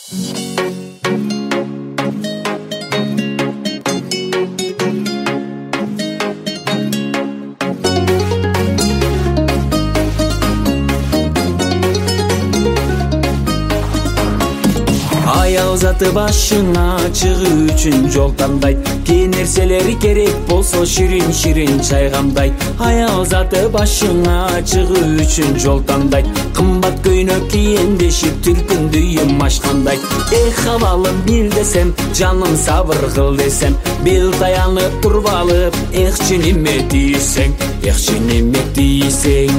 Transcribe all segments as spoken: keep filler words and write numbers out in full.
Аял заты башыңа чыгуу үчүн жол тандайт. Кээ нерселери керек болсо ширин ширин чайгамдайт. Аял заты башыңа чыгуу үчүн жол тандайт. Кымбат көйнөк кийендешип түркүндүйүм ачкандайт. Эх абалым бил десем, жаным сабыр кыл десем, бел таянып туруп алып, эхчи неме тийсең, эхчи неме тийсең.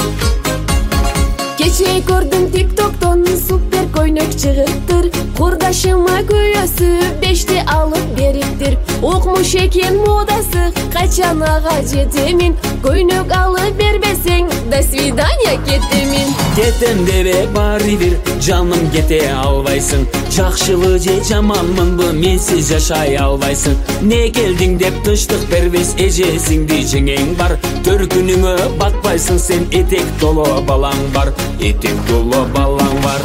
Кече көрдүм тиктоктон супер көйнөк чыгыптыр. Курдашыма көйөсү бешти алып бериптир. Окмуш экен модасы, качан ага жетемин. Көйнөк алып бербесең, до свидания кетемин. Кетем дебе баары бир, жаным кете албайсың. Жакшыбы же жаманмынбы, менсиз жашай албайсың. Не келдиң деп тынчтык бербес, эжесиңди жеңең бар. Төркүнүңө батпайсың сен, этек толо балаң бар. Этек толо балаң бар.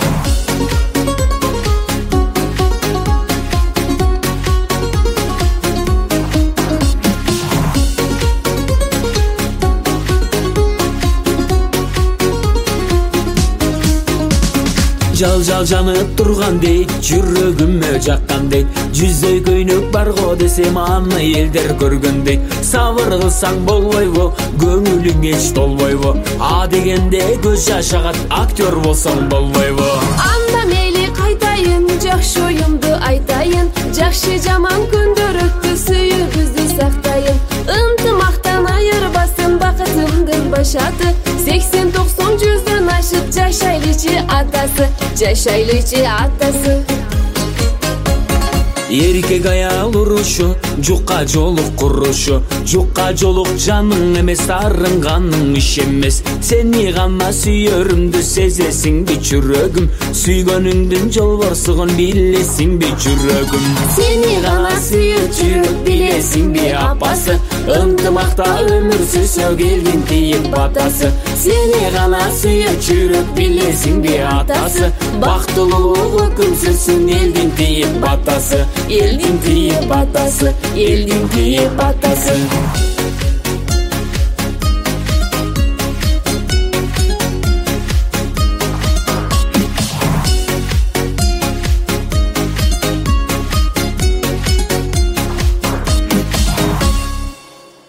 Жал жал жанып турган дейт, жүрөгүмө жаккан дейт. Жүздөй көйнөк бар го десем, аны элдер көргөн дейт. Сабыр кылсаң болбойбу, көңүлүң эч толбойбу. А дегенде көз жаш агат, актер болсоң болбойбу. Анда мейли кайтайын, жакшы оюмду айтайын. Жакшы жаман күндөрүктү сүйүүбүздү сактайын. Ынтымактан айырбасын бакытымдын башаты. сексен токсон жүздөн ашып жашайлычы атасы, жашайлычы атасы. Эркек аял урушу, жукка жолук курушу. Жукка жолук жаның эмес, арынганың иш эмес. Сени гана сүйөрүмдү сезесиңби жүрөгүм. Сүйгөнүңдүн жолборсугун билесиңби жүрөгүм. Сени гана сүйүп жүрөк билесиңби апасы. Ынтымакта өмүр сүрсө келдин тиіп батасы. Сени гана сүйүп жүрөк билесиңби атасы. Бактылуулук өкүм сүрсүн элдин тиіп батасы. Элдин тиіп батасы, элдин тиіп батасы.